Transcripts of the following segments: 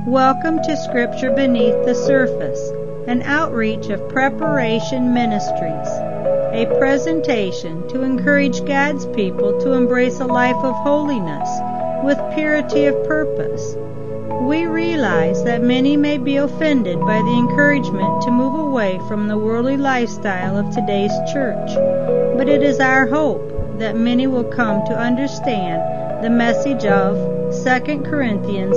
Welcome to Scripture Beneath the Surface, an outreach of Preparation Ministries, a presentation to encourage God's people to embrace a life of holiness with purity of purpose. We realize that many may be offended by the encouragement to move away from the worldly lifestyle of today's church, but it is our hope that many will come to understand the message of 2 Corinthians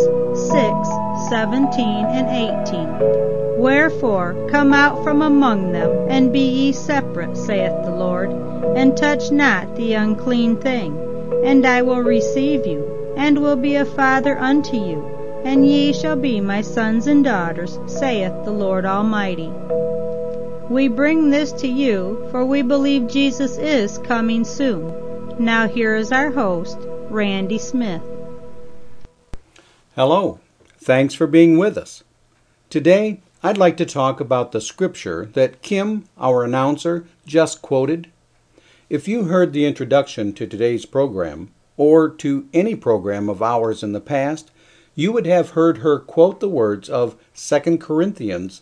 6:17 and 18. Wherefore come out from among them, and be ye separate, saith the Lord, and touch not the unclean thing. And I will receive you, and will be a father unto you, and ye shall be my sons and daughters, saith the Lord Almighty. We bring this to you, for we believe Jesus is coming soon. Now here is our host, Randy Smith. Hello. Thanks for being with us. Today, I'd like to talk about the scripture that Kim, our announcer, just quoted. If you heard the introduction to today's program, or to any program of ours in the past, you would have heard her quote the words of 2 Corinthians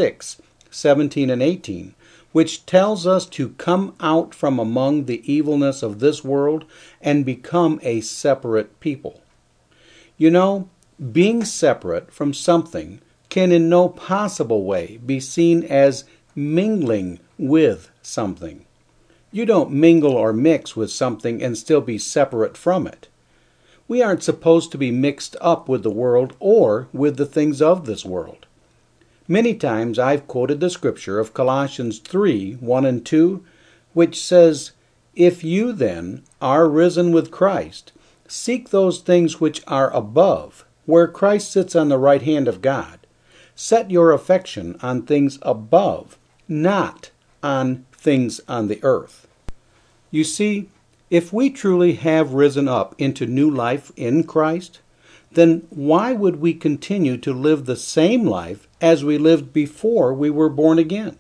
6:17 and 18, which tells us to come out from among the evilness of this world and become a separate people. You know, being separate from something can in no possible way be seen as mingling with something. You don't mingle or mix with something and still be separate from it. We aren't supposed to be mixed up with the world or with the things of this world. Many times I've quoted the scripture of Colossians 3:1 and 2, which says, "If you then are risen with Christ, seek those things which are above, where Christ sits on the right hand of God. Set your affection on things above, not on things on the earth." You see, if we truly have risen up into new life in Christ, then why would we continue to live the same life as we lived before we were born again?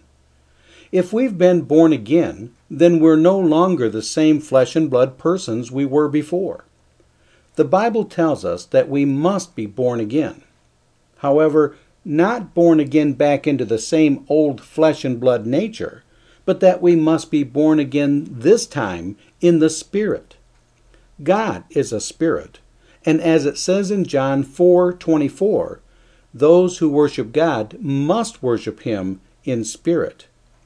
If we've been born again, then we're no longer the same flesh and blood persons we were before. The Bible tells us that we must be born again. However, not born again back into the same old flesh and blood nature, but that we must be born again this time in the Spirit. God is a spirit, and as it says in John 4:24, those who worship God must worship Him in spirit.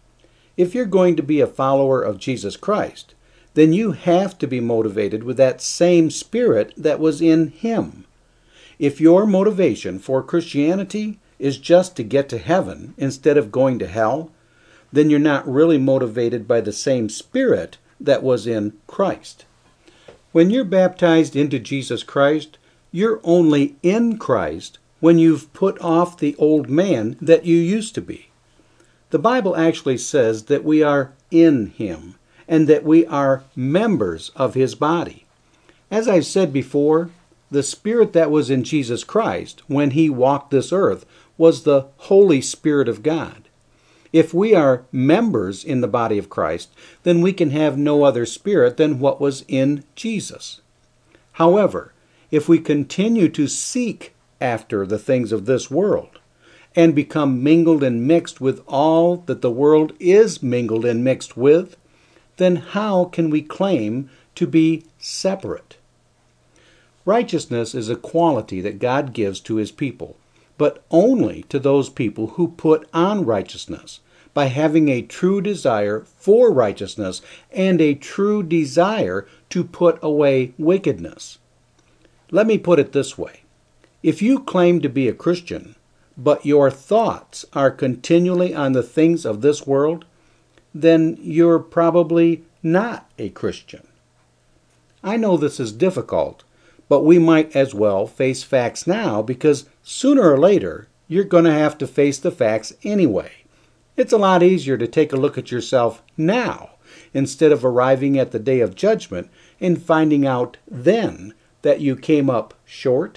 If you're going to be a follower of Jesus Christ, then you have to be motivated with that same spirit that was in Him. If your motivation for Christianity is just to get to heaven instead of going to hell, then you're not really motivated by the same spirit that was in Christ. When you're baptized into Jesus Christ, you're only in Christ when you've put off the old man that you used to be. The Bible actually says that we are in Him, and that we are members of His body. As I've said before, the Spirit that was in Jesus Christ when He walked this earth was the Holy Spirit of God. If we are members in the body of Christ, then we can have no other spirit than what was in Jesus. However, if we continue to seek after the things of this world and become mingled and mixed with all that the world is mingled and mixed with, then how can we claim to be separate? Righteousness is a quality that God gives to His people, but only to those people who put on righteousness by having a true desire for righteousness and a true desire to put away wickedness. Let me put it this way. If you claim to be a Christian, but your thoughts are continually on the things of this world, then you're probably not a Christian. I know this is difficult, but we might as well face facts now because sooner or later you're going to have to face the facts anyway. It's a lot easier to take a look at yourself now instead of arriving at the day of judgment and finding out then that you came up short.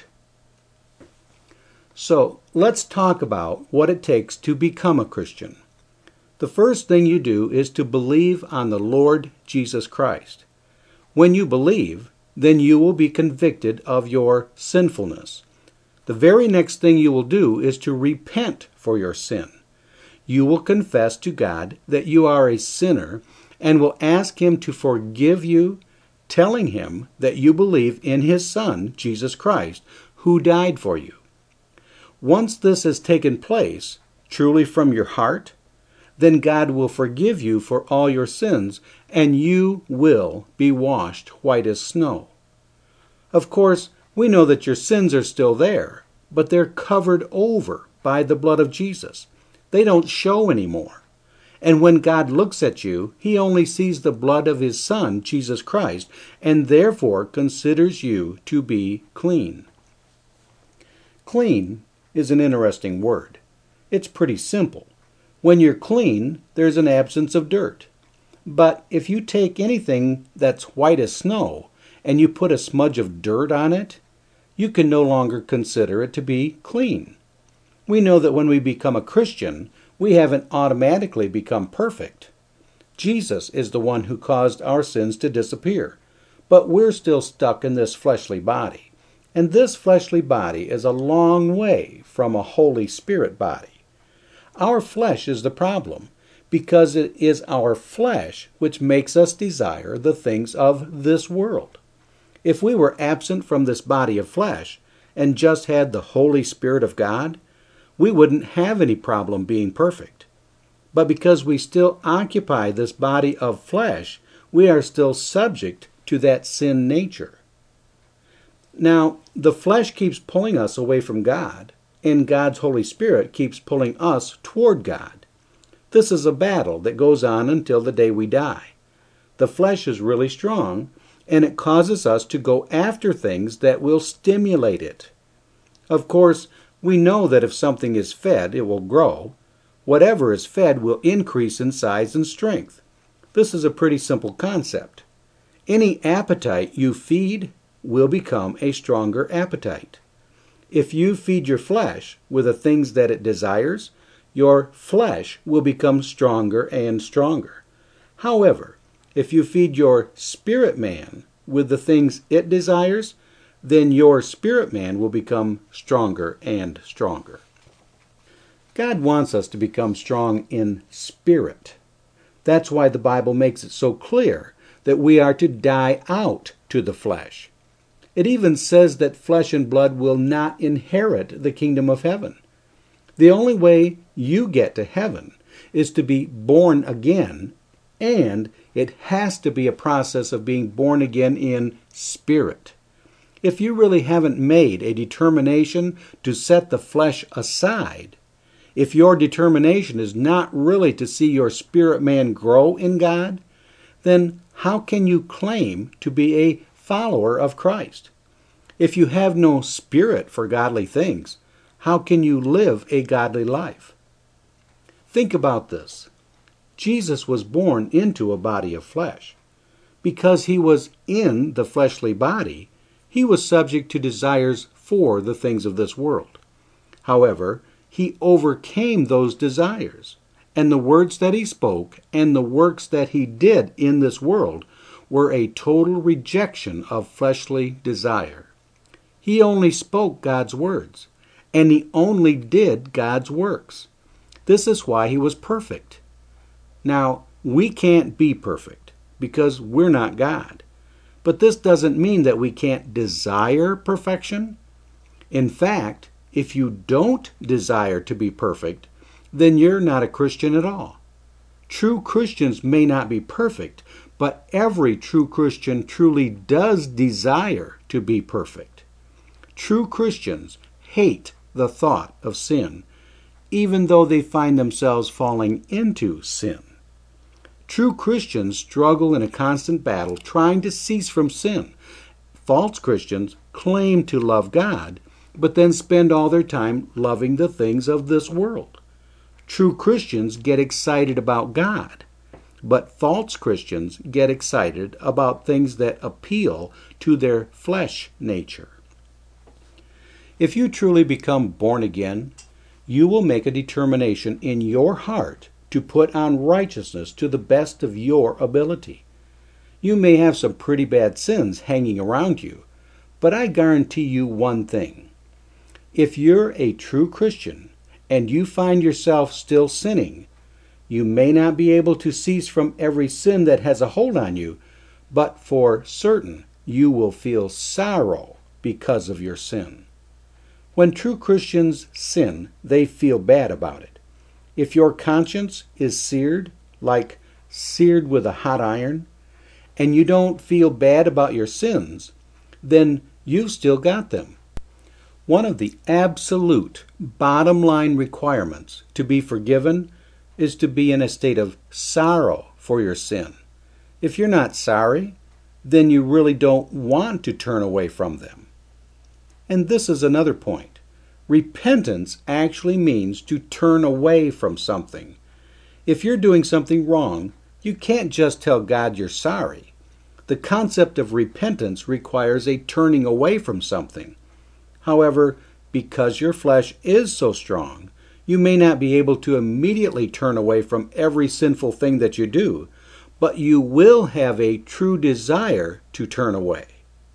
So let's talk about what it takes to become a Christian. The first thing you do is to believe on the Lord Jesus Christ. When you believe, then you will be convicted of your sinfulness. the very next thing you will do is to repent for your sin. You will confess to God that you are a sinner and will ask Him to forgive you, telling Him that you believe in His Son, Jesus Christ, who died for you. Once this has taken place, truly from your heart, then God will forgive you for all your sins, and you will be washed white as snow. Of course, we know that your sins are still there, but they're covered over by the blood of Jesus. They don't show anymore. And when God looks at you, He only sees the blood of His Son, Jesus Christ, and therefore considers you to be clean. Clean is an interesting word. It's pretty simple. When you're clean, there's an absence of dirt. But if you take anything that's white as snow and you put a smudge of dirt on it, you can no longer consider it to be clean. We know that when we become a Christian, we haven't automatically become perfect. Jesus is the one who caused our sins to disappear, but we're still stuck in this fleshly body. And this fleshly body is a long way from a Holy Spirit body. Our flesh is the problem, because it is our flesh which makes us desire the things of this world. If we were absent from this body of flesh and just had the Holy Spirit of God, we wouldn't have any problem being perfect. But because we still occupy this body of flesh, we are still subject to that sin nature. Now, the flesh keeps pulling us away from God, and God's Holy Spirit keeps pulling us toward God. This is a battle that goes on until the day we die. The flesh is really strong, and it causes us to go after things that will stimulate it. Of course, we know that if something is fed, it will grow. Whatever is fed will increase in size and strength. This is a pretty simple concept. Any appetite you feed will become a stronger appetite. If you feed your flesh with the things that it desires, your flesh will become stronger and stronger. However, if you feed your spirit man with the things it desires, then your spirit man will become stronger and stronger. God wants us to become strong in spirit. That's why the Bible makes it so clear that we are to die out to the flesh. It even says that flesh and blood will not inherit the kingdom of heaven. The only way you get to heaven is to be born again, and it has to be a process of being born again in spirit. If you really haven't made a determination to set the flesh aside, if your determination is not really to see your spirit man grow in God, then how can you claim to be a follower of Christ? If you have no spirit for godly things, how can you live a godly life? Think about this. Jesus was born into a body of flesh. Because he was in the fleshly body, he was subject to desires for the things of this world. However, he overcame those desires, and the words that he spoke and the works that he did in this world were a total rejection of fleshly desire. He only spoke God's words, and he only did God's works. This is why he was perfect. Now, we can't be perfect because we're not God. But this doesn't mean that we can't desire perfection. In fact, if you don't desire to be perfect, then you're not a Christian at all. True Christians may not be perfect, but every true Christian truly does desire to be perfect. True Christians hate the thought of sin, even though they find themselves falling into sin. True Christians struggle in a constant battle trying to cease from sin. False Christians claim to love God, but then spend all their time loving the things of this world. True Christians get excited about God, but false Christians get excited about things that appeal to their flesh nature. If you truly become born again, you will make a determination in your heart to put on righteousness to the best of your ability. You may have some pretty bad sins hanging around you, but I guarantee you one thing. If you're a true Christian and you find yourself still sinning, you may not be able to cease from every sin that has a hold on you, but for certain you will feel sorrow because of your sin. When true Christians sin, they feel bad about it. If your conscience is seared, like seared with a hot iron, and you don't feel bad about your sins, then you've still got them. One of the absolute bottom line requirements to be forgiven is to be in a state of sorrow for your sin. If you're not sorry, then you really don't want to turn away from them. And this is another point. Repentance actually means to turn away from something. If you're doing something wrong, you can't just tell God you're sorry. The concept of repentance requires a turning away from something. However, because your flesh is so strong, you may not be able to immediately turn away from every sinful thing that you do, but you will have a true desire to turn away.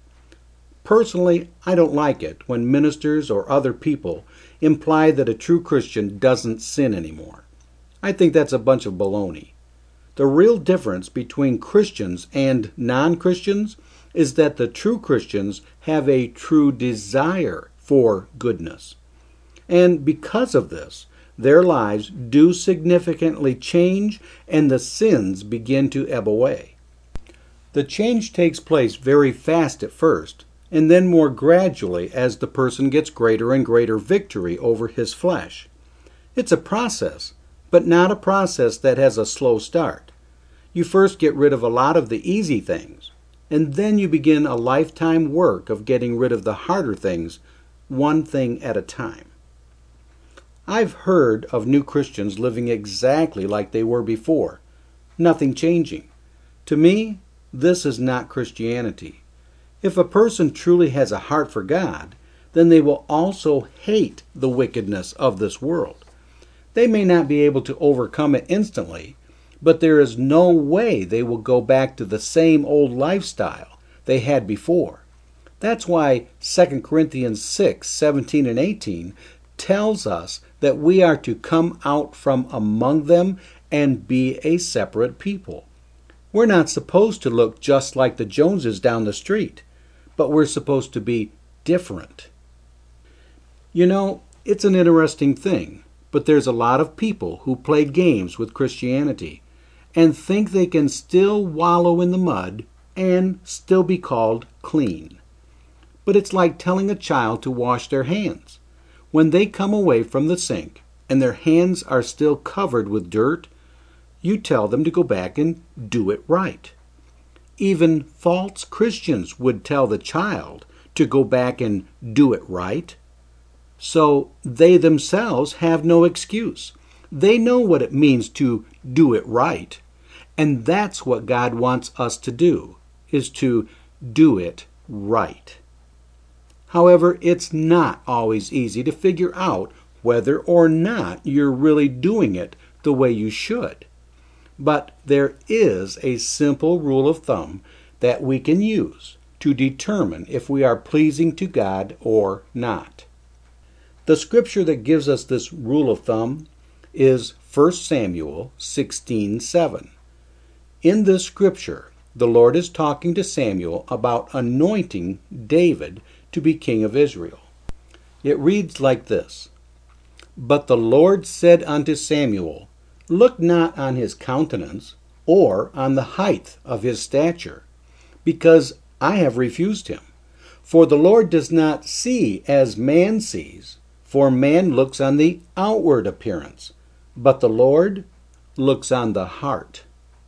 Personally, I don't like it when ministers or other people imply that a true Christian doesn't sin anymore. I think that's a bunch of baloney. The real difference between Christians and non-Christians is that the true Christians have a true desire for goodness. And because of this, their lives do significantly change and the sins begin to ebb away. The change takes place very fast at first, and then more gradually as the person gets greater and greater victory over his flesh. It's a process, but not a process that has a slow start. You first get rid of a lot of the easy things, and then you begin a lifetime work of getting rid of the harder things, one thing at a time. I've heard of new Christians living exactly like they were before, nothing changing. To me, this is not Christianity. If a person truly has a heart for God, then they will also hate the wickedness of this world. They may not be able to overcome it instantly, but there is no way they will go back to the same old lifestyle they had before. That's why 2 Corinthians 6:17 and 18 tells us that we are to come out from among them and be a separate people. We're not supposed to look just like the Joneses down the street, but we're supposed to be different. You know, it's an interesting thing, but there's a lot of people who play games with Christianity and think they can still wallow in the mud and still be called clean. But it's like telling a child to wash their hands. When they come away from the sink and their hands are still covered with dirt, you tell them to go back and do it right. Even false Christians would tell the child to go back and do it right. So they themselves have no excuse. They know what it means to do it right. And that's what God wants us to do, is to do it right. However, it's not always easy to figure out whether or not you're really doing it the way you should. But there is a simple rule of thumb that we can use to determine if we are pleasing to God or not. The scripture that gives us this rule of thumb is 1 Samuel 16:7. In this scripture, the Lord is talking to Samuel about anointing David to be king of Israel. It reads like this: "But the Lord said unto Samuel, Look not on his countenance, or on the height of his stature, because I have refused him. For the Lord does not see as man sees, for man looks on the outward appearance, but the Lord looks on the heart."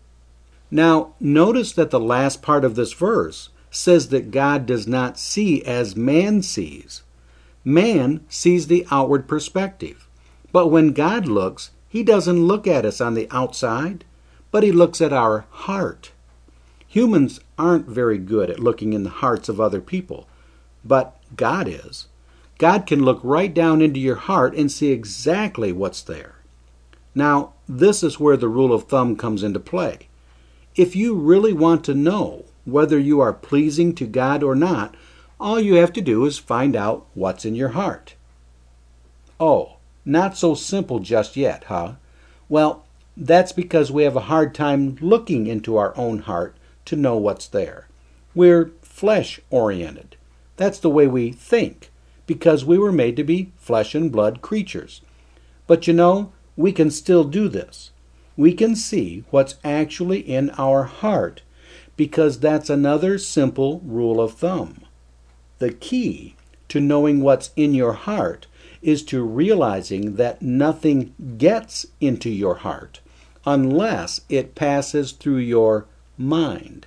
Now, notice that the last part of this verse says that God does not see as man sees. Man sees the outward perspective, but when God looks, He doesn't look at us on the outside, but He looks at our heart. Humans aren't very good at looking in the hearts of other people, but God is. God can look right down into your heart and see exactly what's there. Now, this is where the rule of thumb comes into play. If you really want to know whether you are pleasing to God or not, all you have to do is find out what's in your heart. Oh, not so simple just yet, huh? Well, that's because we have a hard time looking into our own heart to know what's there. We're flesh-oriented. That's the way we think, because we were made to be flesh and blood creatures. But we can still do this. We can see what's actually in our heart, because that's another simple rule of thumb. The key to knowing what's in your heart is to realizing that nothing gets into your heart unless it passes through your mind.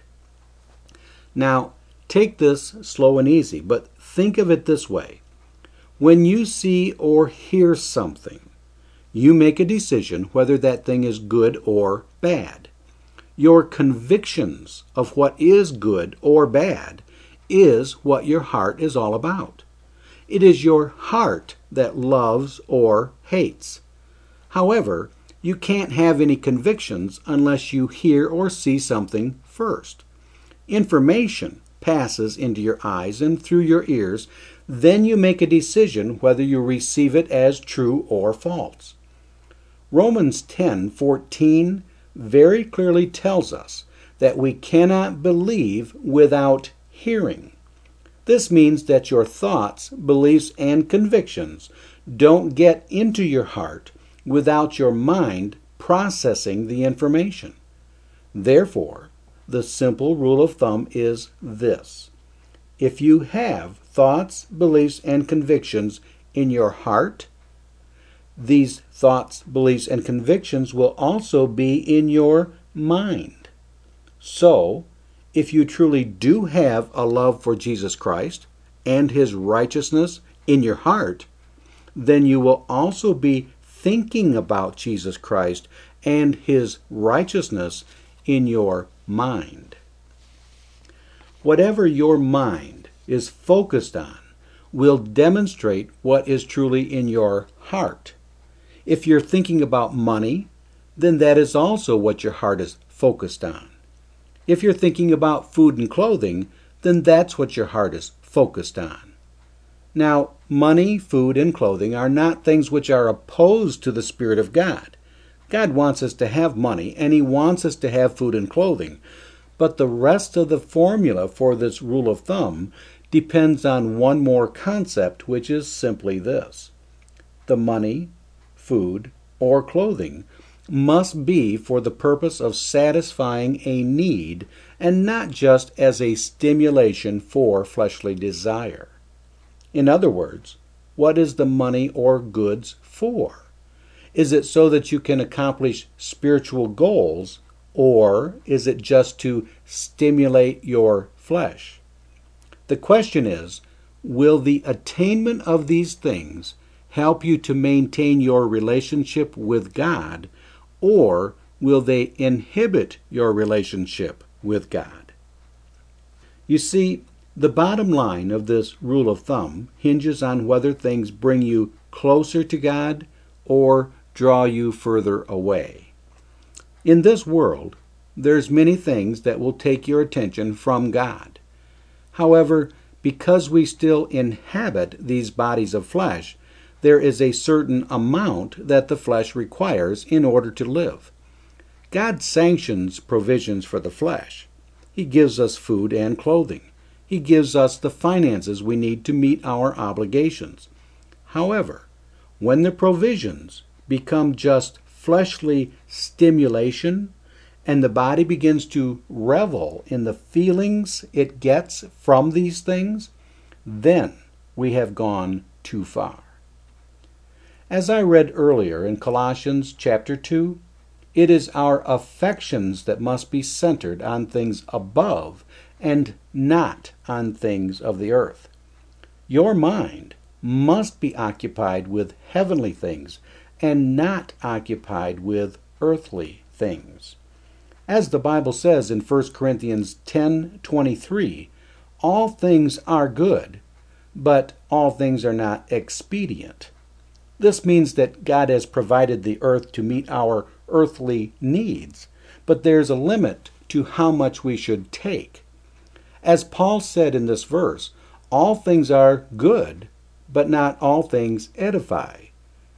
Now, take this slow and easy, but think of it this way. When you see or hear something, you make a decision whether that thing is good or bad. Your convictions of what is good or bad is what your heart is all about. It is your heart that loves or hates. However, you can't have any convictions unless you hear or see something first. Information passes into your eyes and through your ears, then you make a decision whether you receive it as true or false. Romans 10:14 very clearly tells us that we cannot believe without hearing. This means that your thoughts, beliefs, and convictions don't get into your heart without your mind processing the information. Therefore, the simple rule of thumb is this. If you have thoughts, beliefs, and convictions in your heart, these thoughts, beliefs, and convictions will also be in your mind. So, if you truly do have a love for Jesus Christ and His righteousness in your heart, then you will also be thinking about Jesus Christ and His righteousness in your mind. Whatever your mind is focused on will demonstrate what is truly in your heart. If you're thinking about money, then that is also what your heart is focused on. If you're thinking about food and clothing, then that's what your heart is focused on. Now, money, food, and clothing are not things which are opposed to the Spirit of God. God wants us to have money, and He wants us to have food and clothing. But the rest of the formula for this rule of thumb depends on one more concept, which is simply this. The money, food, or clothing must be for the purpose of satisfying a need and not just as a stimulation for fleshly desire. In other words, what is the money or goods for? Is it so that you can accomplish spiritual goals, or is it just to stimulate your flesh? The question is, will the attainment of these things help you to maintain your relationship with God, or will they inhibit your relationship with God? You see, the bottom line of this rule of thumb hinges on whether things bring you closer to God or draw you further away. In this world, there's many things that will take your attention from God. However, because we still inhabit these bodies of flesh, there is a certain amount that the flesh requires in order to live. God sanctions provisions for the flesh. He gives us food and clothing. He gives us the finances we need to meet our obligations. However, when the provisions become just fleshly stimulation and the body begins to revel in the feelings it gets from these things, then we have gone too far. As I read earlier in Colossians chapter 2, it is our affections that must be centered on things above and not on things of the earth. Your mind must be occupied with heavenly things and not occupied with earthly things. As the Bible says in 1 Corinthians 10:23, all things are good, but all things are not expedient. This means that God has provided the earth to meet our earthly needs, but there's a limit to how much we should take. As Paul said in this verse, all things are good, but not all things edify.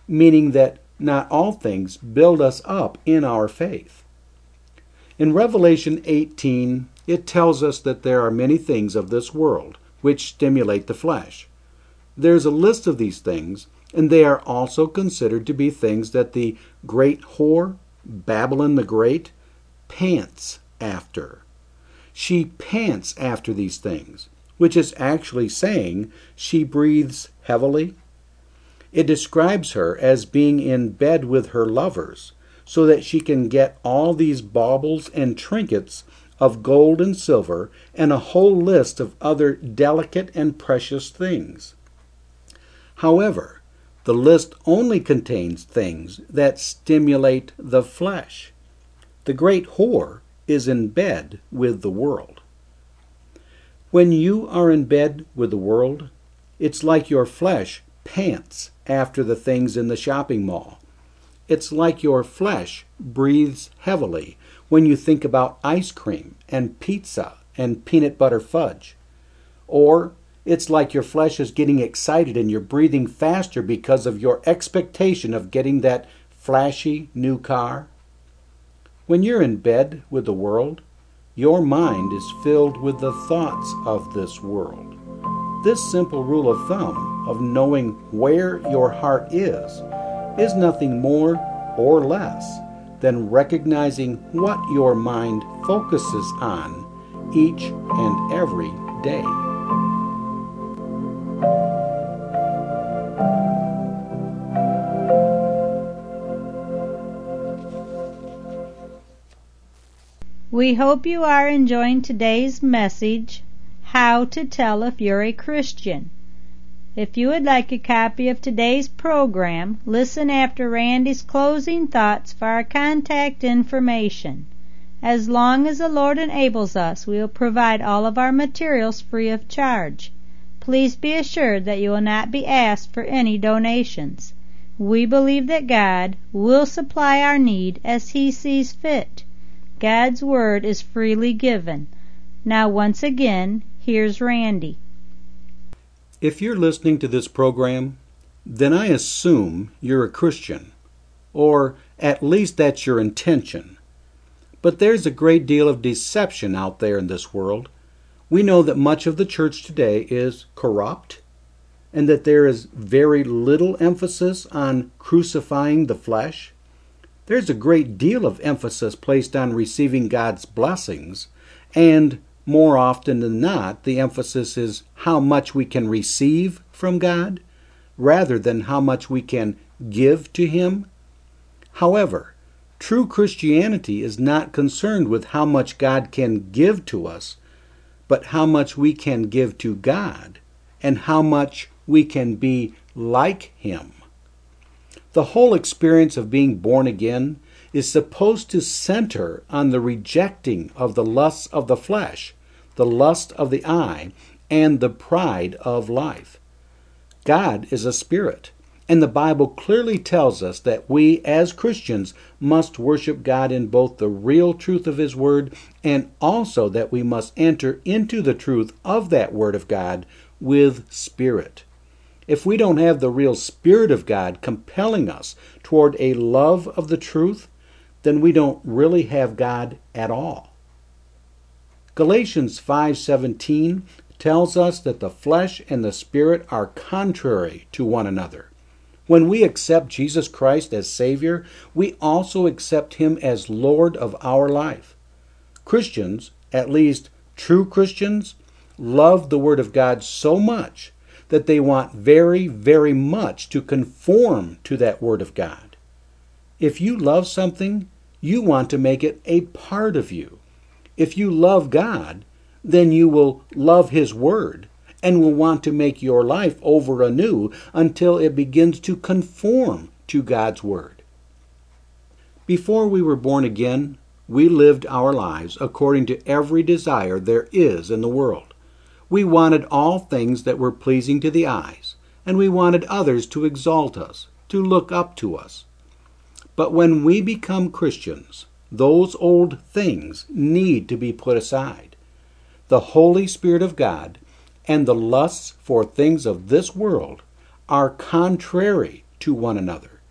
meaning that not all things build us up in our faith. In Revelation 18, it tells us that there are many things of this world which stimulate the flesh. There's a list of these things, and they are also considered to be things that the great whore, Babylon the Great, pants after. She pants after these things, which is actually saying she breathes heavily. It describes her as being in bed with her lovers, so that she can get all these baubles and trinkets of gold and silver and a whole list of other delicate and precious things. However, the list only contains things that stimulate the flesh. The great whore is in bed with the world. When you are in bed with the world, it's like your flesh pants after the things in the shopping mall. It's like your flesh breathes heavily when you think about ice cream and pizza and peanut butter fudge. Or it's like your flesh is getting excited and you're breathing faster because of your expectation of getting that flashy new car. When you're in bed with the world, your mind is filled with the thoughts of this world. This simple rule of thumb of knowing where your heart is nothing more or less than recognizing what your mind focuses on each and every day. We hope you are enjoying today's message, How to Tell If You're a Christian. If you would like a copy of today's program, listen after Randy's closing thoughts for our contact information. As long as the Lord enables us, we will provide all of our materials free of charge. Please be assured that you will not be asked for any donations. We believe that God will supply our need as He sees fit. God's Word is freely given. Now once again, here's Randy. If you're listening to this program, then I assume you're a Christian, or at least that's your intention. But there's a great deal of deception out there in this world. We know that much of the church today is corrupt, and that there is very little emphasis on crucifying the flesh. There's a great deal of emphasis placed on receiving God's blessings, and more often than not, the emphasis is how much we can receive from God, rather than how much we can give to Him. However, true Christianity is not concerned with how much God can give to us, but how much we can give to God, and how much we can be like Him. The whole experience of being born again is supposed to center on the rejecting of the lusts of the flesh, the lust of the eye, and the pride of life. God is a spirit, and the Bible clearly tells us that we as Christians must worship God in both the real truth of His Word and also that we must enter into the truth of that Word of God with spirit. If we don't have the real Spirit of God compelling us toward a love of the truth, then we don't really have God at all. Galatians 5:17 tells us that the flesh and the spirit are contrary to one another. When we accept Jesus Christ as Savior, we also accept Him as Lord of our life. Christians, at least true Christians, love the Word of God so much that they want very, very much to conform to that Word of God. If you love something, you want to make it a part of you. If you love God, then you will love His Word and will want to make your life over anew until it begins to conform to God's Word. Before we were born again, we lived our lives according to every desire there is in the world. We wanted all things that were pleasing to the eyes, and we wanted others to exalt us, to look up to us. But when we become Christians, those old things need to be put aside. The Holy Spirit of God and the lusts for things of this world are contrary to one another.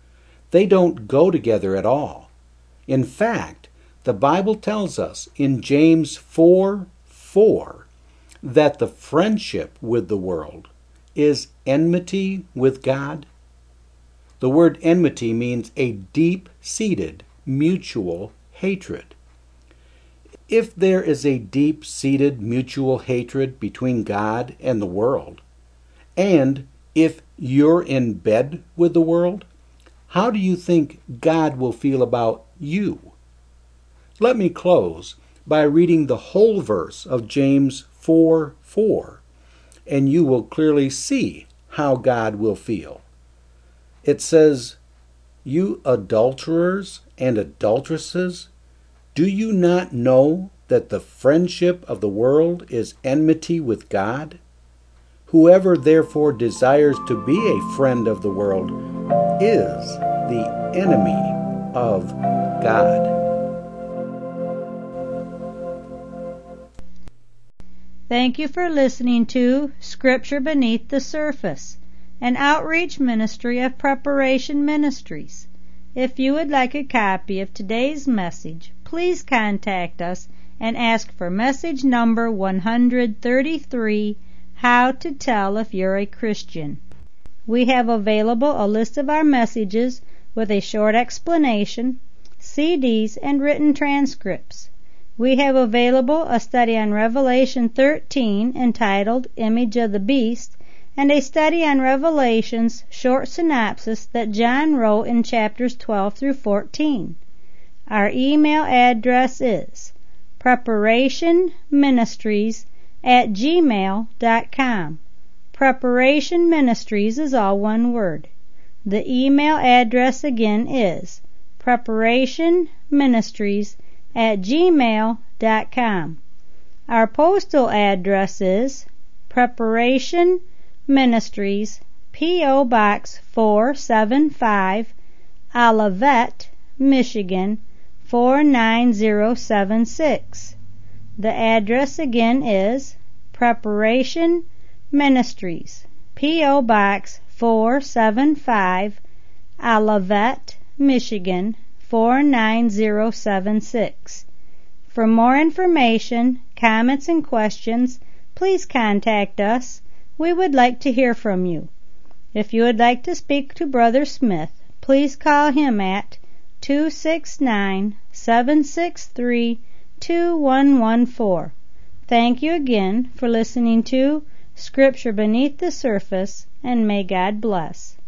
They don't go together at all. In fact, the Bible tells us in James 4:4 that the friendship with the world is enmity with God. The word enmity means a deep-seated mutual hatred. If there is a deep-seated mutual hatred between God and the world, and if you're in bed with the world, how do you think God will feel about you? Let me close by reading the whole verse of James 4:4, and you will clearly see how God will feel. It says, "You adulterers and adulteresses, do you not know that the friendship of the world is enmity with God? Whoever therefore desires to be a friend of the world is the enemy of God." Thank you for listening to Scripture Beneath the Surface, an outreach ministry of Preparation Ministries. If you would like a copy of today's message, please contact us and ask for message number 133, How to Tell If You're a Christian. We have available a list of our messages with a short explanation, CDs, and written transcripts. We have available a study on Revelation 13 entitled Image of the Beast, and a study on Revelation's short synopsis that John wrote in chapters 12 through 14. Our email address is preparationministries@gmail.com. Preparation Ministries is all one word. The email address again is preparationministries@gmail.com. Our postal address is Preparation Ministries, P.O. Box 475, Olivet, Michigan 49076. The address again is Preparation Ministries, P.O. Box 475, Olivet, Michigan 49076. For more information, comments, and questions, please contact us. We would like to hear from you. If you would like to speak to Brother Smith, please call him at 269-763-2114. Thank you again for listening to Scripture Beneath the Surface, and may God bless.